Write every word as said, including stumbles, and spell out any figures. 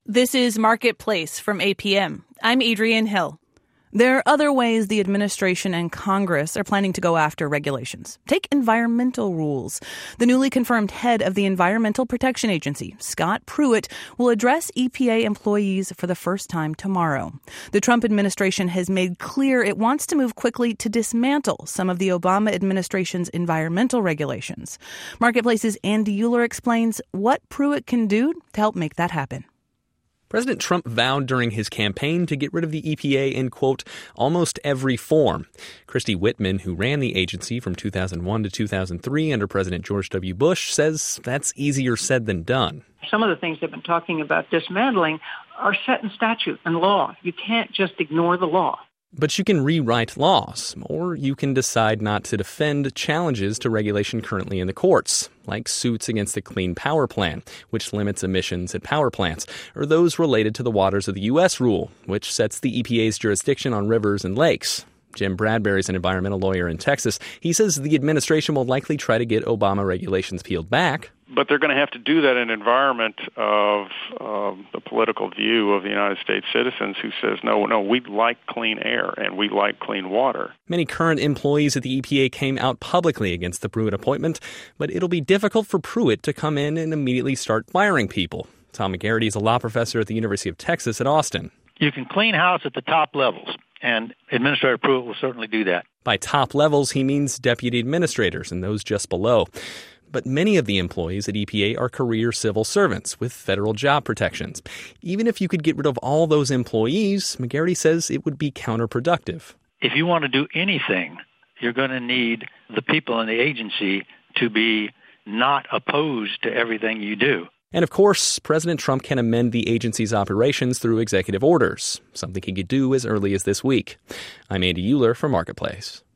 This is Marketplace from A P M. I'm Adrienne Hill. There are other ways the administration and Congress are planning to go after regulations. Take environmental rules. The newly confirmed head of the Environmental Protection Agency, Scott Pruitt, will address E P A employees for the first time tomorrow. The Trump administration has made clear it wants to move quickly to dismantle some of the Obama administration's environmental regulations. Marketplace's Andy Euler explains what Pruitt can do to help make that happen. President Trump vowed during his campaign to get rid of the E P A in, quote, almost every form. Christy Whitman, who ran the agency from two thousand one to two thousand three under President George W. Bush, says that's easier said than done. Some of the things they've been talking about dismantling are set in statute and law. You can't just ignore the law. But you can rewrite laws, or you can decide not to defend challenges to regulation currently in the courts, like suits against the Clean Power Plan, which limits emissions at power plants, or those related to the Waters of the U S rule, which sets the E P A's jurisdiction on rivers and lakes. Jim Bradbury is an environmental lawyer in Texas. He says the administration will likely try to get Obama regulations peeled back. But they're going to have to do that in an environment of um, the political view of the United States citizens who says, no, no, we like clean air and we like clean water. Many current employees at the E P A came out publicly against the Pruitt appointment, but it'll be difficult for Pruitt to come in and immediately start firing people. Tom McGarity is a law professor at the University of Texas at Austin. You can clean house at the top levels, and Administrator Pruitt will certainly do that. By top levels, he means deputy administrators and those just below. But many of the employees at E P A are career civil servants with federal job protections. Even if you could get rid of all those employees, McGarity says it would be counterproductive. If you want to do anything, you're going to need the people in the agency to be not opposed to everything you do. And of course, President Trump can amend the agency's operations through executive orders, something he could do as early as this week. I'm Andy Euler for Marketplace.